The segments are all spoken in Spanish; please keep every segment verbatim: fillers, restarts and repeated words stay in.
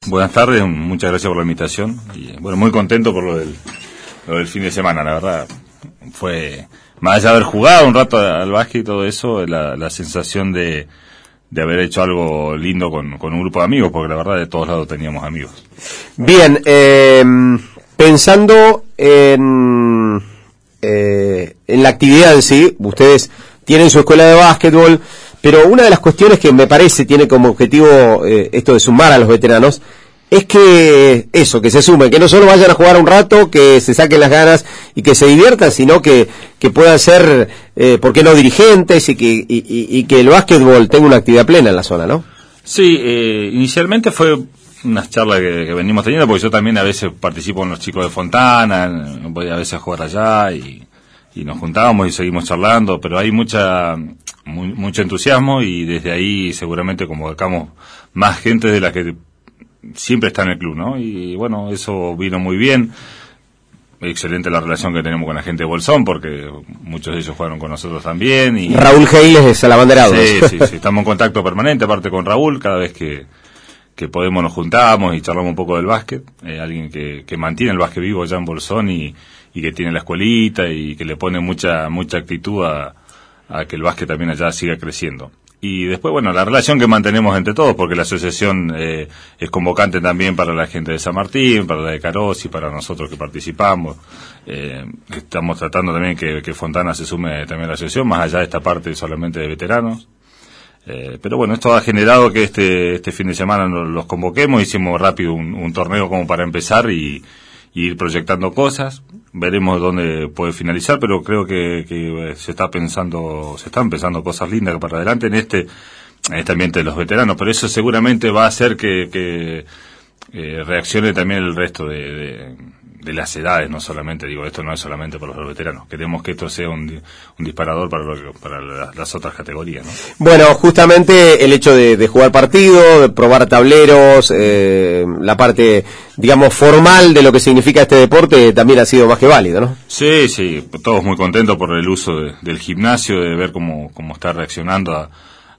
Buenas tardes, muchas gracias por la invitación. Y bueno, muy contento por lo del, lo del fin de semana, la verdad. Fue, más allá de haber jugado un rato al básquet y todo eso, la, la sensación de, de haber hecho algo lindo con, con un grupo de amigos, porque la verdad de todos lados teníamos amigos. Bien, eh, pensando en, eh, en la actividad en sí, ustedes tienen su escuela de básquetbol, pero una de las cuestiones que me parece tiene como objetivo eh, esto de sumar a los veteranos, es que eso, que se sumen, que no solo vayan a jugar un rato, que se saquen las ganas y que se diviertan, sino que, que puedan ser, eh, ¿por qué no dirigentes? Y que, y, y, y que el básquetbol tenga una actividad plena en la zona, ¿no? Sí, eh, inicialmente fue unas charlas que, que venimos teniendo, porque yo también a veces participo con los chicos de Fontana, voy a veces a jugar allá y, y nos juntábamos y seguimos charlando, pero hay mucha muy, mucho entusiasmo y desde ahí seguramente convocamos más gente de la que siempre está en el club, ¿no? Y bueno, eso vino muy bien. Excelente la relación que tenemos con la gente de Bolsón, porque muchos de ellos jugaron con nosotros también. Y Raúl Geiles es el abanderado. Sí, sí, sí, estamos en contacto permanente, aparte con Raúl, cada vez que, que podemos nos juntamos y charlamos un poco del básquet. Eh, alguien que, que mantiene el básquet vivo allá en Bolsón y, y que tiene la escuelita y que le pone mucha, mucha actitud a, a que el básquet también allá siga creciendo. Y después, bueno, la relación que mantenemos entre todos, porque la asociación eh, es convocante también para la gente de San Martín, para la de Carosi, para nosotros que participamos. Eh, estamos tratando también que, que Fontana se sume también a la asociación, más allá de esta parte solamente de veteranos. Eh, pero bueno, esto ha generado que este este fin de semana nos, los convoquemos, hicimos rápido un, un torneo como para empezar y, y ir proyectando cosas. Veremos dónde puede finalizar, pero creo que, que se está pensando, se están pensando cosas lindas para adelante en este, en este ambiente de los veteranos, pero eso seguramente va a hacer que, que eh, reaccione también el resto de, de, de las edades, no solamente, digo, esto no es solamente para los veteranos, queremos que esto sea un, un disparador para, lo, para las, las otras categorías, ¿no? Bueno, justamente el hecho de, de jugar partido, de probar tableros, eh, la parte, digamos, formal de lo que significa este deporte también ha sido más que válido, ¿no? Sí, sí, todos muy contentos por el uso de, del gimnasio, de ver cómo, cómo está reaccionando a,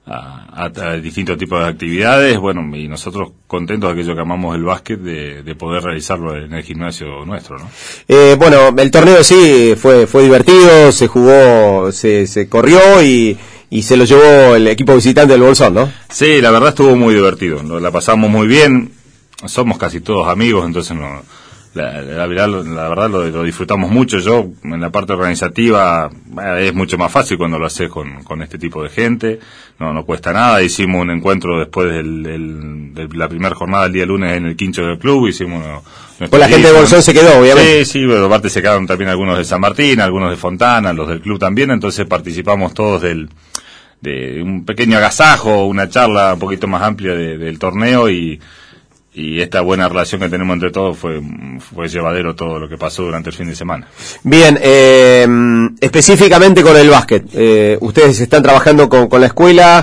a, a distintos tipos de actividades, bueno, y nosotros contentos de aquello que amamos el básquet, de, de poder realizarlo en el gimnasio nuestro, ¿no? Eh, bueno, el torneo sí fue fue divertido, se jugó, se, se corrió y, y se lo llevó el equipo visitante del Bolsón, ¿no? Sí, la verdad estuvo muy divertido, nos la pasamos muy bien, somos casi todos amigos, entonces no... La, la, la, la verdad lo, lo disfrutamos mucho. Yo en la parte organizativa eh, es mucho más fácil cuando lo haces con, con este tipo de gente, no no cuesta nada. Hicimos un encuentro después del, del, de la primera jornada el día lunes en el quincho del club, hicimos pues la gente de Bolsón se quedó, obviamente. Sí, sí, pero aparte se quedaron también algunos de San Martín, algunos de Fontana, los del club también, entonces participamos todos del de un pequeño agasajo, una charla un poquito más amplia de, del torneo y y esta buena relación que tenemos entre todos fue fue llevadero todo lo que pasó durante el fin de semana. Bien, eh, específicamente con el básquet, eh, ustedes están trabajando con, con la escuela,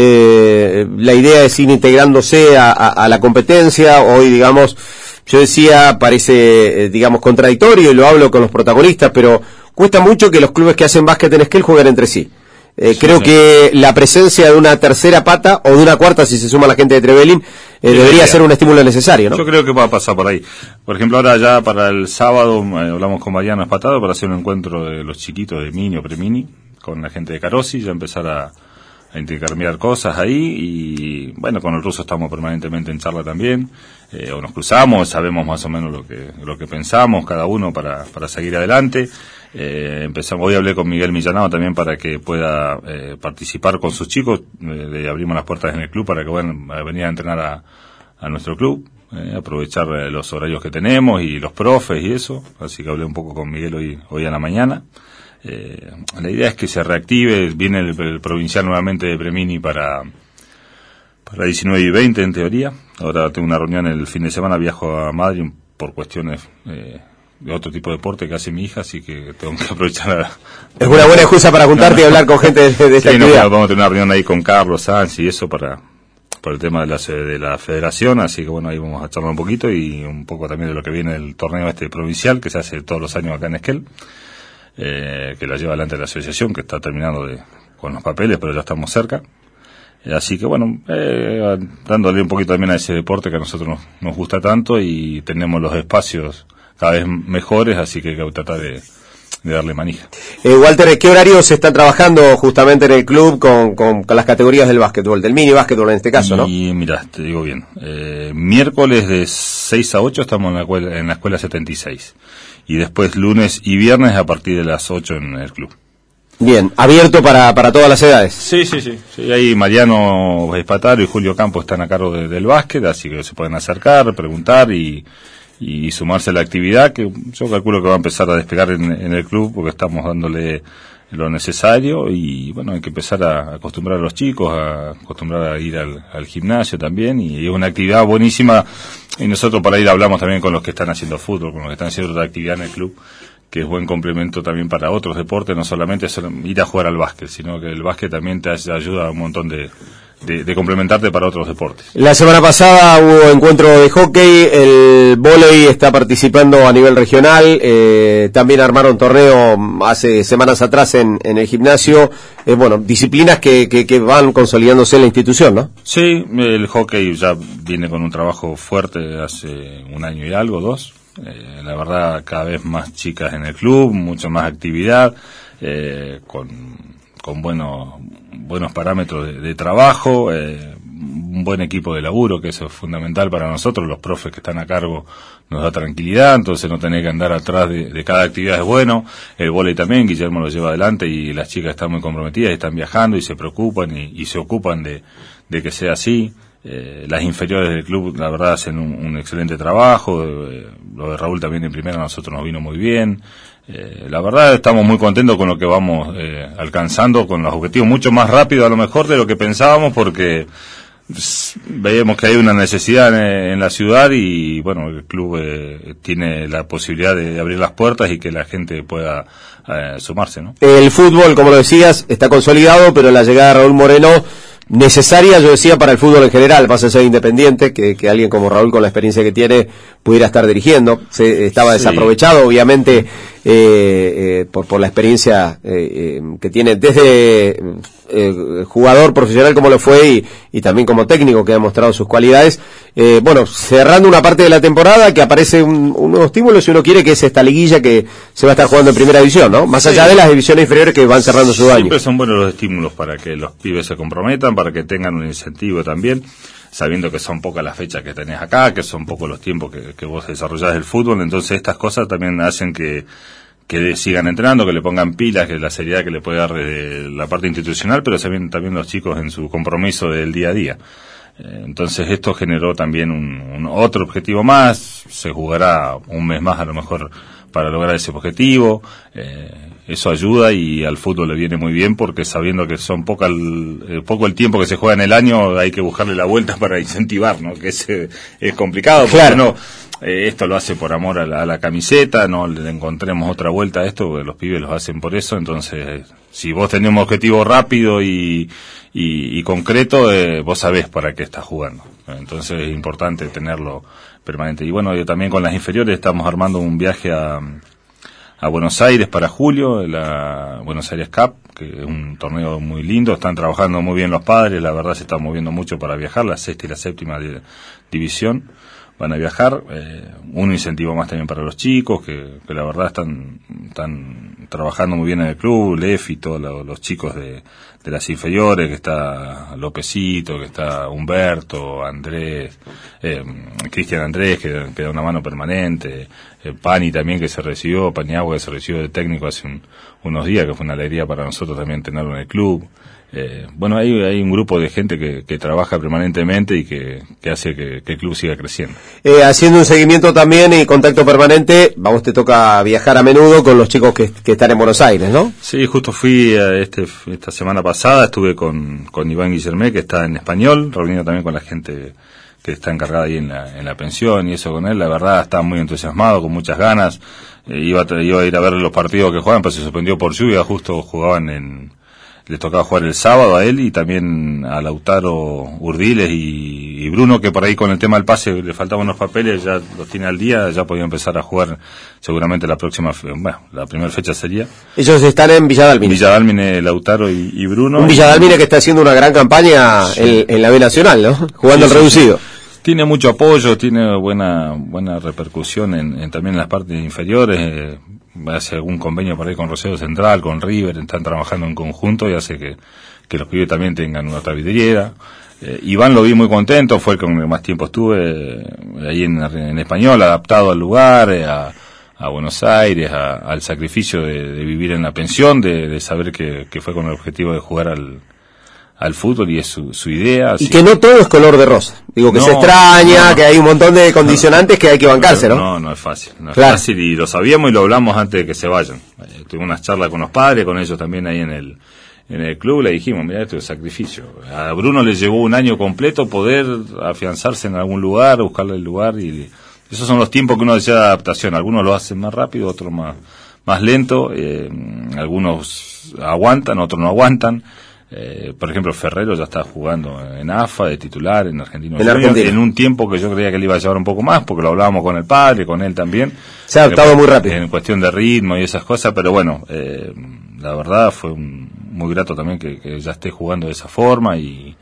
eh, la idea es ir integrándose a, a, a la competencia, hoy digamos, yo decía, parece eh, digamos contradictorio y lo hablo con los protagonistas, pero cuesta mucho que los clubes que hacen básquet en Esquel jueguen entre sí. Eh, sí, creo sí. que la presencia de una tercera pata o de una cuarta si se suma la gente de Trevelin eh, sí, debería ser un estímulo necesario, ¿no? Yo creo que va a pasar por ahí. Por ejemplo, ahora ya para el sábado eh, hablamos con Mariano Espatado para hacer un encuentro de los chiquitos de mini o premini con la gente de Carosi, ya empezar a, a intercambiar cosas ahí y bueno, con el ruso estamos permanentemente en charla también, eh, o nos cruzamos, sabemos más o menos lo que lo que pensamos cada uno para para seguir adelante. Eh, empezamos, hoy hablé con Miguel Millanado también para que pueda eh, participar con sus chicos, eh, le abrimos las puertas en el club para que puedan venir a entrenar a, a nuestro club, eh, aprovechar eh, los horarios que tenemos y los profes y eso, así que hablé un poco con Miguel hoy hoy a la mañana. Eh, la idea es que se reactive, viene el, el provincial nuevamente de Premini para para diecinueve y veinte en teoría, ahora tengo una reunión el fin de semana, viajo a Madrid por cuestiones eh, de otro tipo de deporte que hace mi hija, así que tengo que aprovechar a... Es una buena excusa para juntarte no, y hablar con gente de, de esta sí, actividad. No, vamos a tener una reunión ahí con Carlos Sanz y eso para, para el tema de la, de la federación, así que bueno, ahí vamos a charlar un poquito y un poco también de lo que viene del torneo este provincial que se hace todos los años acá en Esquel, eh, que la lleva adelante la asociación, que está terminando de, con los papeles, pero ya estamos cerca. Así que bueno, eh, dándole un poquito también a ese deporte que a nosotros nos, nos gusta tanto y tenemos los espacios cada vez mejores, así que hay que tratar de, de darle manija. Eh, Walter, ¿qué horarios se están trabajando justamente en el club con, con, con las categorías del básquetbol, del mini básquetbol en este caso, no? Y mira, te digo bien, eh, miércoles de seis a ocho estamos en la, escuela, en la escuela setenta y seis y después lunes y viernes a partir de las ocho en el club. Bien, abierto para, para todas las edades. Sí, sí, sí, sí. Ahí Mariano Espataro y Julio Campos están a cargo de, del básquet, así que se pueden acercar, preguntar y, y sumarse a la actividad, que yo calculo que va a empezar a despegar en, en el club, porque estamos dándole lo necesario y bueno, hay que empezar a acostumbrar a los chicos, a acostumbrar a ir al, al gimnasio también, y es una actividad buenísima, y nosotros para ir hablamos también con los que están haciendo fútbol, con los que están haciendo otra actividad en el club, que es buen complemento también para otros deportes, no solamente ir a jugar al básquet, sino que el básquet también te ayuda a un montón de, de, de complementarte para otros deportes. La semana pasada hubo encuentro de hockey, el vóley está participando a nivel regional, eh, también armaron torneo hace semanas atrás en, en el gimnasio, eh, bueno, disciplinas que, que, que van consolidándose en la institución, ¿no? Sí, el hockey ya viene con un trabajo fuerte hace un año y algo, dos. Eh, la verdad, cada vez más chicas en el club, mucha más actividad, eh, con, con buenos, buenos parámetros de, de trabajo, eh, un buen equipo de laburo, que eso es fundamental para nosotros, los profes que están a cargo nos da tranquilidad, entonces no tener que andar atrás de, de cada actividad es bueno. El vóley también, Guillermo lo lleva adelante y las chicas están muy comprometidas, están viajando y se preocupan y, y se ocupan de, de que sea así. Eh, las inferiores del club, la verdad, hacen un, un excelente trabajo. Eh, lo de Raúl también en primera a nosotros nos vino muy bien. Eh, la verdad, estamos muy contentos con lo que vamos eh, alcanzando, con los objetivos mucho más rápido a lo mejor de lo que pensábamos, porque pues, veíamos que hay una necesidad en, en la ciudad y bueno, el club eh, tiene la posibilidad de abrir las puertas y que la gente pueda eh, sumarse, ¿no? El fútbol, como lo decías, está consolidado, pero la llegada de Raúl Moreno necesaria, yo decía, para el fútbol en general, pasa a ser independiente, que, que alguien como Raúl, con la experiencia que tiene, pudiera estar dirigiendo. Se, estaba sí. desaprovechado, obviamente, eh, eh, por, por la experiencia eh, eh, que tiene desde eh, jugador profesional como lo fue y, y también como técnico que ha demostrado sus cualidades. Eh, bueno, cerrando una parte de la temporada que aparece un, un nuevo estímulo, si uno quiere, que es esta liguilla que se va a estar jugando en primera división, ¿no? Más sí. allá de las divisiones inferiores que van cerrando su año. Siempre son buenos los estímulos para que los pibes se comprometan, para que tengan un incentivo también, sabiendo que son pocas las fechas que tenés acá, que son pocos los tiempos que, que vos desarrollás el fútbol, entonces estas cosas también hacen que, que sigan entrenando, que le pongan pilas, que la seriedad que le puede dar de la parte institucional, pero también, también los chicos en su compromiso del día a día. Entonces esto generó también un, un otro objetivo más, se jugará un mes más a lo mejor para lograr ese objetivo, eh, eso ayuda y al fútbol le viene muy bien porque sabiendo que son poca el, eh, poco el tiempo que se juega en el año, hay que buscarle la vuelta para incentivar, ¿no? Que es, eh, es complicado, porque claro. no, eh, esto lo hace por amor a la, a la camiseta, no le encontremos otra vuelta a esto, porque los pibes los hacen por eso, entonces si vos tenés un objetivo rápido y, y, y concreto, eh, vos sabés para qué estás jugando, entonces es importante tenerlo permanente. Y bueno, yo también con las inferiores estamos armando un viaje a a Buenos Aires para julio, la Buenos Aires Cup, que es un torneo muy lindo, están trabajando muy bien los padres, la verdad se están moviendo mucho para viajar, la sexta y la séptima de, división van a viajar, eh, un incentivo más también para los chicos, que, que la verdad están, están trabajando muy bien en el club, Lef y todos los, los chicos de, de las inferiores, que está Lópezito, que está Humberto, Andrés, eh, Cristian Andrés, que, que da una mano permanente, eh, Pani también que se recibió, Paniagua que se recibió de técnico hace un, unos días, que fue una alegría para nosotros también tenerlo en el club. Eh, bueno, hay, hay un grupo de gente que, que trabaja permanentemente y que, que hace que, que el club siga creciendo. Eh, haciendo un seguimiento también y contacto permanente, a vos te toca viajar a menudo con los chicos que, que están en Buenos Aires, ¿no? Sí, justo fui a este, esta semana pasada, estuve con, con Iván Guillermé, que está en Español, reunido también con la gente que está encargada ahí en la, en la pensión y eso con él. La verdad, estaba muy entusiasmado, con muchas ganas. Eh, iba, a, iba a ir a ver los partidos que juegan, pero se suspendió por lluvia, justo jugaban en les tocaba jugar el sábado a él y también a Lautaro Urdiles y, y Bruno, que por ahí con el tema del pase le faltaban unos papeles, ya los tiene al día, ya podía empezar a jugar seguramente la próxima, bueno, la primera fecha sería. Ellos están en Villadalmine. Villadalmine, Lautaro y, y Bruno. Un Villadalmine que está haciendo una gran campaña sí. en, en la B Nacional, ¿no? Jugando sí, el sí, reducido. Sí. Tiene mucho apoyo, tiene buena buena repercusión en, en también en las partes inferiores. Eh, hace algún convenio por ahí con Rosario Central, con River, están trabajando en conjunto y hace que, que los pibes también tengan una otra vidriera. Eh, Iván lo vi muy contento, fue el con el que más tiempo estuve eh, ahí en, en español, adaptado al lugar, eh, a, a Buenos Aires, a, al sacrificio de, de vivir en la pensión, de, de saber que, que fue con el objetivo de jugar al al fútbol y es su, su idea. Y que no todo es color de rosa. Digo, que no, se extraña, no, que hay un montón de condicionantes que hay que bancarse, ¿no? No, no es fácil. No es claro. fácil y lo sabíamos y lo hablamos antes de que se vayan. Eh, tuvimos unas charlas con los padres, con ellos también ahí en el en el club, le dijimos, mira, esto es sacrificio. A Bruno le llevó un año completo poder afianzarse en algún lugar, buscarle el lugar y esos son los tiempos que uno decía de adaptación. Algunos lo hacen más rápido, otros más, más lento, eh, algunos aguantan, otros no aguantan. Eh, por ejemplo, Ferrero ya está jugando en A F A de titular en Argentino en, Argentina. en un tiempo que yo creía que le iba a llevar un poco más porque lo hablábamos con el padre, con él también. Se ha adaptado muy rápido en cuestión de ritmo y esas cosas, pero bueno, eh, la verdad fue un, muy grato también que, que ya esté jugando de esa forma y,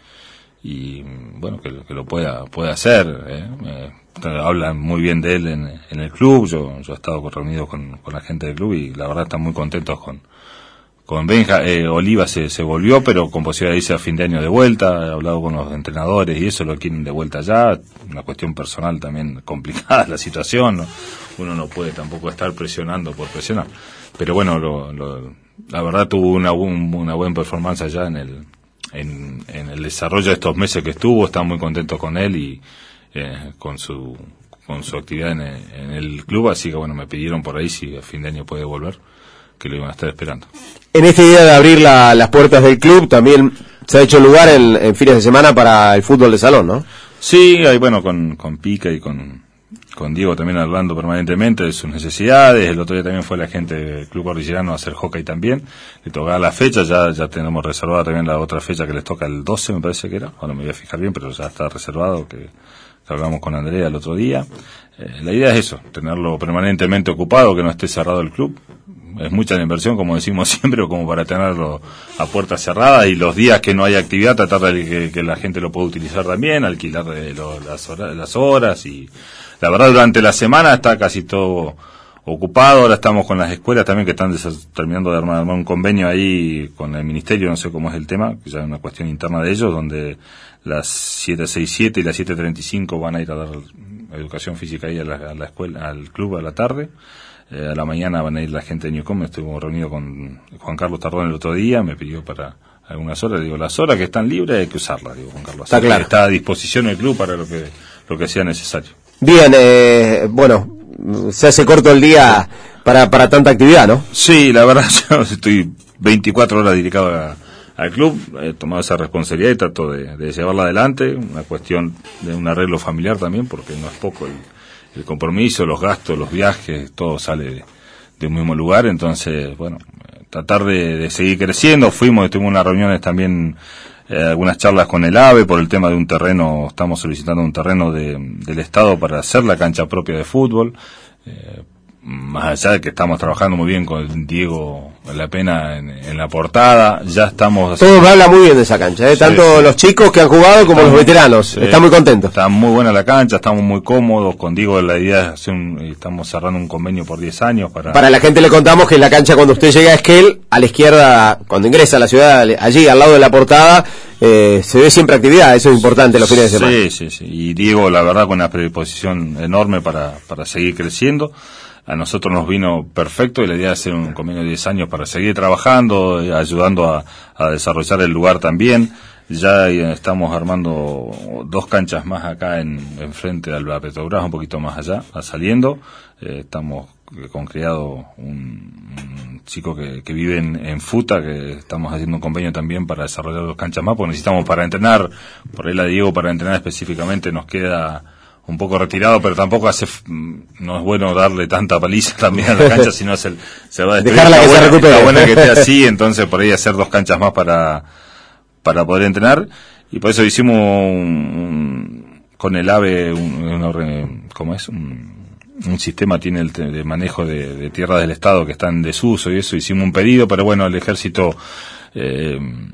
y bueno, que, que lo pueda pueda hacer. Eh. Eh, hablan muy bien de él en, en el club, yo, yo he estado reunido con, con la gente del club y la verdad están muy contentos con Con Benja, eh, Oliva se, se volvió, pero con posibilidad de irse a fin de año de vuelta. He hablado con los entrenadores y eso, lo quieren de vuelta ya. Una cuestión personal también complicada la situación, ¿no? Uno no puede tampoco estar presionando por presionar. Pero bueno, lo, lo, la verdad tuvo una, un, una buena performance allá en el, en, en el desarrollo de estos meses que estuvo. Están muy contentos con él y eh, con su con su actividad en el, en el club. Así que bueno, me pidieron por ahí si a fin de año puede volver, que lo iban a estar esperando. En esta idea de abrir la, las puertas del club también se ha hecho lugar en, en fines de semana para el fútbol de salón, ¿no? Sí, hay, bueno, con, con Pica y con, con Diego también hablando permanentemente de sus necesidades. El otro día también fue la gente del Club Cordillerano a hacer hockey también. Le tocaba la fecha, ya, ya tenemos reservada también la otra fecha que les toca el doce, me parece que era. Ahora me voy a fijar bien, pero ya está reservado, que, que hablamos con Andrea el otro día. Eh, la idea es eso, tenerlo permanentemente ocupado, que no esté cerrado el club. Es mucha la inversión, como decimos siempre, como para tenerlo a puerta cerrada y los días que no hay actividad tratar de que, que la gente lo pueda utilizar también, alquilar de lo, las, horas, las horas y la verdad durante la semana está casi todo ocupado. Ahora estamos con las escuelas también que están terminando de armar, armar un convenio ahí con el ministerio, no sé cómo es el tema, que ya es una cuestión interna de ellos, donde las siete sesenta y siete y las siete treinta y cinco van a ir a dar educación física ahí a la, a la escuela, al club a la tarde. Eh, a la mañana van a ir la gente de Newcom. Estuvimos reunidos con Juan Carlos Tardón el otro día, me pidió para algunas horas, digo, las horas que están libres hay que usarlas, digo, Juan Carlos. Está claro. Está a disposición el club para lo que lo que sea necesario. Bien, eh, bueno, se hace corto el día para para tanta actividad, ¿no? Sí, la verdad, yo estoy veinticuatro horas dedicado a, al club, he tomado esa responsabilidad y trato de, de llevarla adelante, una cuestión de un arreglo familiar también, porque no es poco el el compromiso, los gastos, los viajes, todo sale de, de un mismo lugar, entonces, bueno, tratar de, de seguir creciendo. Fuimos, tuvimos unas reuniones también, eh, algunas charlas con el AVE por el tema de un terreno, estamos solicitando un terreno de, del Estado para hacer la cancha propia de fútbol, eh, más allá de que estamos trabajando muy bien con Diego La Pena en, en la portada, ya estamos... Todo me habla muy bien de esa cancha, ¿eh? Sí, tanto sí. Los chicos que han jugado como estamos, los veteranos, sí, están muy contentos. Está muy buena la cancha, estamos muy cómodos, con Diego la idea es hacer un, estamos cerrando un convenio por diez años para... Para la gente le contamos que en la cancha cuando usted llega a Esquel, a la izquierda, cuando ingresa a la ciudad, allí al lado de la portada, eh, se ve siempre actividad, eso es importante los fines de semana. Sí, sí, sí, y Diego la verdad con una predisposición enorme para, para seguir creciendo. A nosotros nos vino perfecto y la idea de hacer un convenio de diez años para seguir trabajando, ayudando a, a desarrollar el lugar también. Ya estamos armando dos canchas más acá en, en frente al Petrobras, un poquito más allá, saliendo. Eh, estamos con criado un, un chico que, que vive en, en Futa, que estamos haciendo un convenio también para desarrollar dos canchas más, porque necesitamos para entrenar, por ahí la Diego, para entrenar específicamente nos queda un poco retirado, pero tampoco hace, no es bueno darle tanta paliza también a la cancha, sino se, se va a destruir. Dejarla que buena, se recupere. Está buena que esté así, entonces por ahí hacer dos canchas más para, para poder entrenar, y por eso hicimos un, un, con el AVE, un, un, ¿cómo es? Un, un sistema tiene el te, de manejo de, de tierras del Estado que está en desuso y eso, hicimos un pedido, pero bueno, el ejército eh,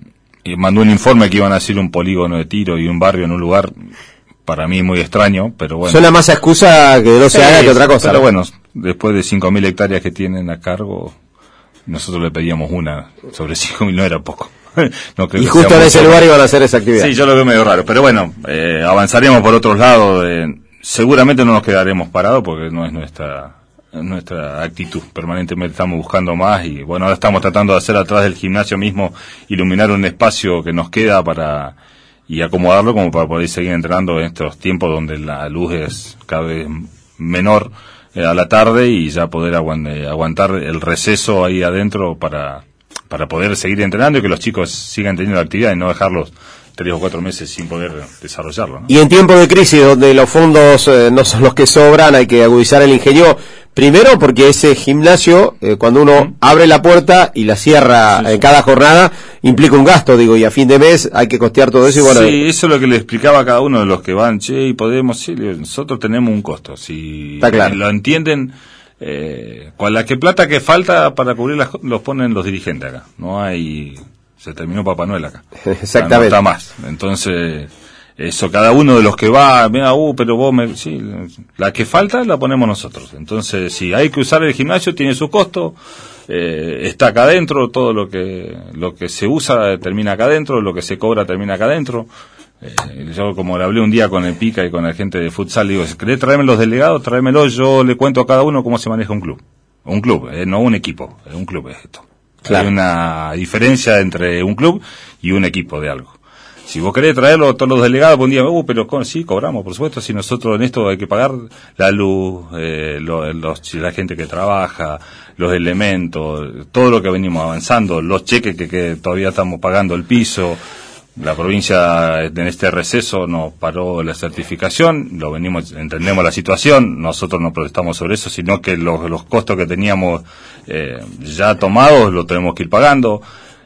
mandó un informe que iban a hacer un polígono de tiro y un barrio en un lugar para mí muy extraño, pero bueno. Suena más a excusa que no se sí, haga que otra cosa. Pero ¿no? bueno, después de cinco mil hectáreas que tienen a cargo, nosotros le pedíamos una, sobre cinco mil no era poco. No creo y que justo en ese lugar iban a hacer esa actividad. Sí, yo lo veo medio raro, pero bueno, eh, avanzaremos por otros lados, eh, seguramente no nos quedaremos parados porque no es nuestra nuestra actitud, permanentemente estamos buscando más y bueno, ahora estamos tratando de hacer atrás del gimnasio mismo, iluminar un espacio que nos queda para y acomodarlo como para poder seguir entrenando en estos tiempos donde la luz es cada vez menor eh, a la tarde y ya poder aguant- eh, aguantar el receso ahí adentro para para poder seguir entrenando y que los chicos sigan teniendo actividad y no dejarlos tres o cuatro meses sin poder desarrollarlo, ¿no? Y en tiempos de crisis donde los fondos eh, no son los que sobran, hay que agudizar el ingenio. Primero porque ese gimnasio, eh, cuando uno ¿Mm? abre la puerta y la cierra sí, sí. en cada jornada, implica un gasto, digo, y a fin de mes hay que costear todo eso. Y bueno, sí, eso es lo que le explicaba a cada uno de los que van, che, y podemos, sí, nosotros tenemos un costo, si Está claro. lo entienden, eh, con la que plata que falta para cubrir las, los ponen los dirigentes acá, no hay, se terminó Papá Noel acá. Exactamente. No está más, entonces... Eso, cada uno de los que va, mira, uh, pero vos me, sí, la que falta la ponemos nosotros. Entonces, sí, hay que usar el gimnasio, tiene su costo, eh, está acá adentro, todo lo que, lo que se usa termina acá adentro, lo que se cobra termina acá adentro. Eh, yo como le hablé un día con el Pica y con la gente de futsal, digo, si querés traerme los delegados, tráemelo, yo le cuento a cada uno cómo se maneja un club. Un club, eh, no un equipo, un club es esto. Claro. Hay una diferencia entre un club y un equipo de algo. Si vos querés traerlo todos los delegados, un día, uh, pero con, sí, cobramos, por supuesto, si nosotros en esto hay que pagar la luz, eh, lo, los, la gente que trabaja, los elementos, todo lo que venimos avanzando, los cheques que, que todavía estamos pagando, el piso, la provincia en este receso nos paró la certificación, lo venimos, entendemos la situación, nosotros no protestamos sobre eso, sino que los, los costos que teníamos eh, ya tomados los tenemos que ir pagando,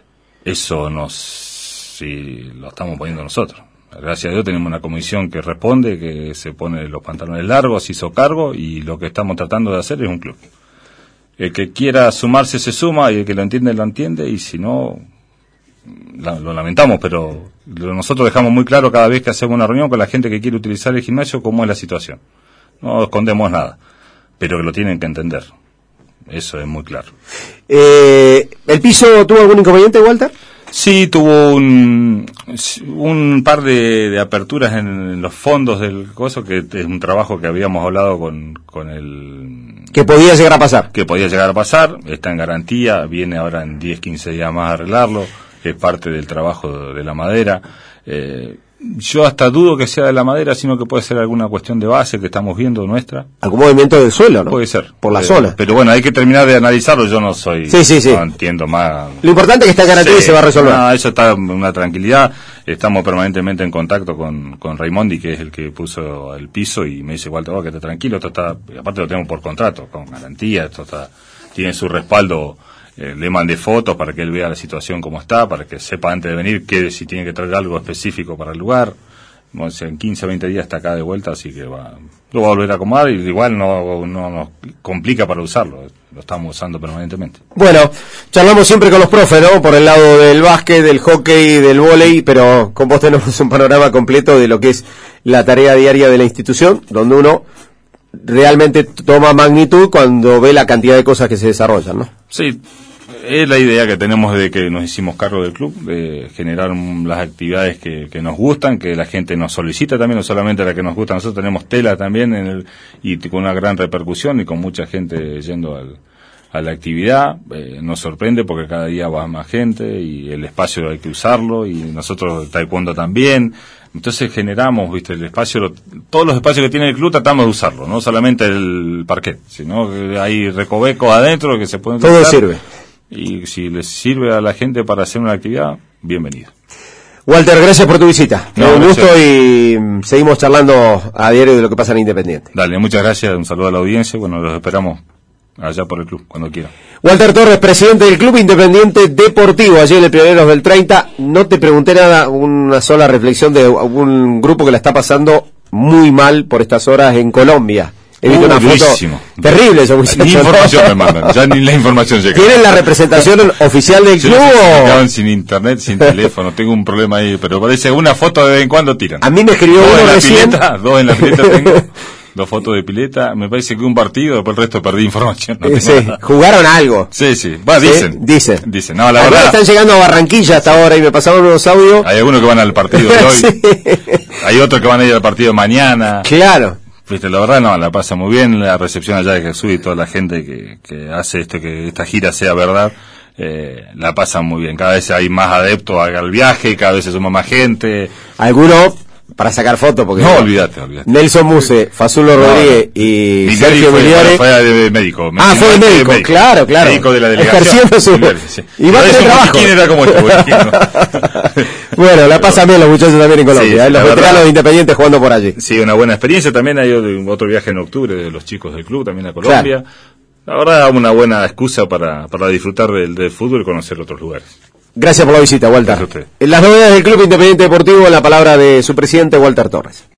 eso nos... si lo estamos poniendo nosotros. Gracias a Dios tenemos una comisión que responde, que se pone los pantalones largos, se hizo cargo y lo que estamos tratando de hacer es un club. El que quiera sumarse se suma y el que lo entiende lo entiende y si no, la, lo lamentamos, pero nosotros dejamos muy claro cada vez que hacemos una reunión con la gente que quiere utilizar el gimnasio cómo es la situación. No escondemos nada, pero que lo tienen que entender. Eso es muy claro. Eh, ¿El piso tuvo algún inconveniente, Walter? Sí, tuvo un, un par de, de aperturas en los fondos del coso, que es un trabajo que habíamos hablado con, con el... Que podía llegar a pasar. Que podía llegar a pasar, está en garantía, viene ahora en diez, quince días más a arreglarlo, es parte del trabajo de la madera. Eh, yo hasta dudo que sea de la madera, sino que puede ser alguna cuestión de base que estamos viendo nuestra. Algún movimiento del suelo, ¿no? Puede ser. Por la eh, zona. Pero bueno, hay que terminar de analizarlo, yo no soy... Sí, sí, sí. No entiendo más... Lo importante es que está en garantía sí, y se va a resolver. No, eso está en una tranquilidad, estamos permanentemente en contacto con, con Raimondi, que es el que puso el piso, y me dice, Walter, oh, que esté tranquilo, esto está... Aparte lo tenemos por contrato, con garantía, esto está... Tiene su respaldo... Eh, le mandé fotos para que él vea la situación como está, para que sepa antes de venir que si tiene que traer algo específico para el lugar. O sea, en quince o veinte días está acá de vuelta, así que va, lo va a volver a acomodar y igual no, no nos complica para usarlo, lo estamos usando permanentemente. Bueno, charlamos siempre con los profes, ¿no? Por el lado del básquet, del hockey, del vóley, pero con vos tenemos un panorama completo de lo que es la tarea diaria de la institución, donde uno realmente toma magnitud cuando ve la cantidad de cosas que se desarrollan, ¿no? Sí, es la idea que tenemos desde que nos hicimos cargo del club, de generar las actividades que, que nos gustan, que la gente nos solicita también, no solamente la que nos gusta, nosotros tenemos tela también en el, y con una gran repercusión y con mucha gente yendo al, a la actividad, eh, nos sorprende porque cada día va más gente y el espacio hay que usarlo y nosotros taekwondo también. Entonces generamos, viste, el espacio, lo, todos los espacios que tiene el club tratamos de usarlo, no solamente el parquet, sino que hay recovecos adentro que se pueden todo usar. sirve. Y si les sirve a la gente para hacer una actividad, bienvenido. Walter, gracias por tu visita. No, un gusto gracias. Y seguimos charlando a diario de lo que pasa en Independiente. Dale, muchas gracias, un saludo a la audiencia, bueno, los esperamos allá por el club, cuando quieran. Walter Torres, presidente del Club Independiente Deportivo, allí en el Pioneros del treinta. No te pregunté nada, una sola reflexión de un grupo que la está pasando muy mal por estas horas en Colombia. He visto Uh, una durísimo. foto terrible, esos muchachos. Ni información me mandan, ya ni la información llega. ¿Tienen la representación oficial del Yo club? no sé si se o... quedaban sin internet, sin teléfono, tengo un problema ahí, pero parece una foto de vez en cuando tiran. A mí me escribió dos uno en la recién. pileta, dos en la pileta tengo, dos fotos de pileta, me parece que un partido, después el resto perdí información. No tengo Sí, nada. jugaron algo. Sí, sí, va, Sí, dicen. dicen. Dicen, no, la Algunos verdad, están llegando a Barranquilla hasta ahora y me pasaron unos audios. hay algunos que van al partido de hoy, Sí. hay otros que van a ir al partido de mañana. Claro. Viste, la verdad no, la pasa muy bien, la recepción allá de Jesús y toda la gente que, que hace esto, que esta gira sea verdad, eh, la pasan muy bien. Cada vez hay más adeptos al viaje, cada vez se suma más gente. Algunos para sacar fotos porque No, olvídate, olvídate. Nelson Muse, Fazulo No, Rodríguez no. y Migliore Sergio fue, Migliore. fue de médico. Ah, fue de médico, claro, claro. Médico de la delegación. Ejerciendo su... Migliore, sí. Y va a Pero tener ese trabajo. botiquín era como este botiquín, ¿no? Bueno, la pasan bien los muchachos también en Colombia, Sí, ¿eh? sí, Los la veteranos verdad. de Independiente jugando por allí. Sí, una buena experiencia. También hay otro viaje en octubre de los chicos del club, también a Colombia. La verdad, una buena excusa para, para disfrutar del, del fútbol y conocer otros lugares. Gracias por la visita, Walter. Gracias a usted. En las novedades del Club Independiente Deportivo, en la palabra de su presidente, Walter Torres.